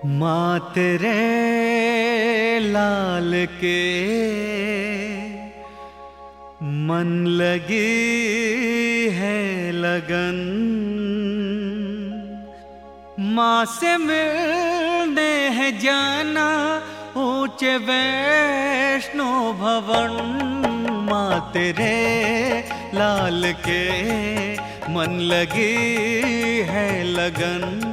माँ तेरे लाल के मन लगी है लगन। माँ से मिलने है जाना ऊंचे वैष्णो भवन। माँ तेरे लाल के मन लगी है लगन।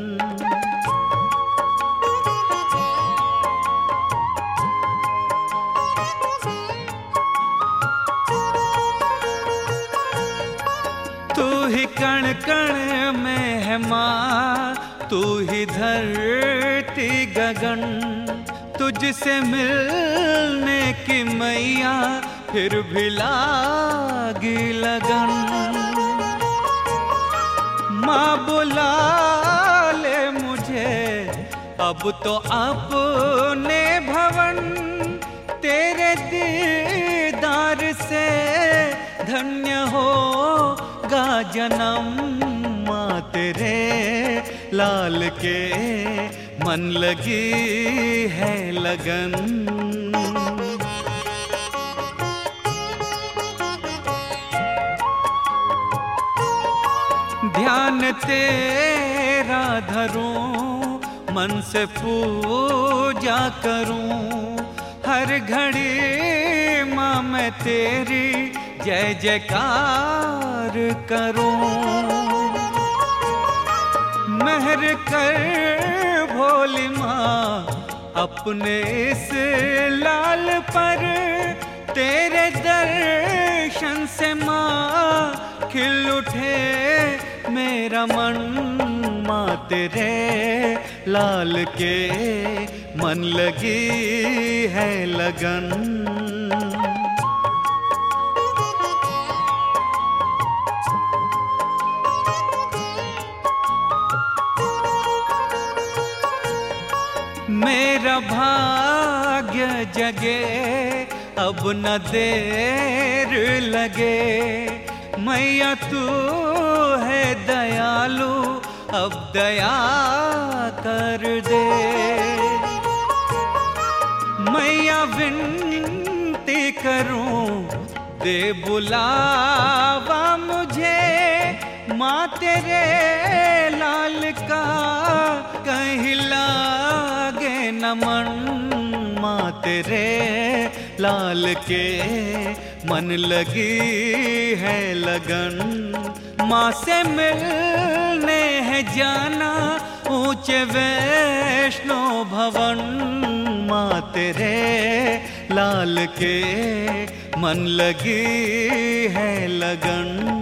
तू ही कण कण में है माँ, तू ही धरती गगन। तुझसे मिलने की मैया फिर भी लागी लगन। माँ बुला ले मुझे अब तो अपने भवन। तेरे दीदार से धन्य होगा जन्म। माँ तेरे लाल के मन लगी है लगन। ध्यान तेरा धरूं, मन से पूजा करूं। हर घड़ी माँ मैं तेरी जय जयकार करूं। मेहर कर भोली माँ अपने इस लाल पर। तेरे दर्शन से माँ खिल उठे मेरा मन। माँ तेरे लाल के मन लगी है लगन। मेरा भाग्य जगे अब न देर लगे। मैया तू है दयालु अब दया कर दे। मैया विनती करूं दे बुलावा मुझे। माँ तेरे लाल का कहीं लागे नमन। माँ तेरे लाल के मन लगी है लगन। माँ से मिलने है जाना ऊंचे वैष्णो भवन। माँ तेरे लाल के मन लगी है लगन।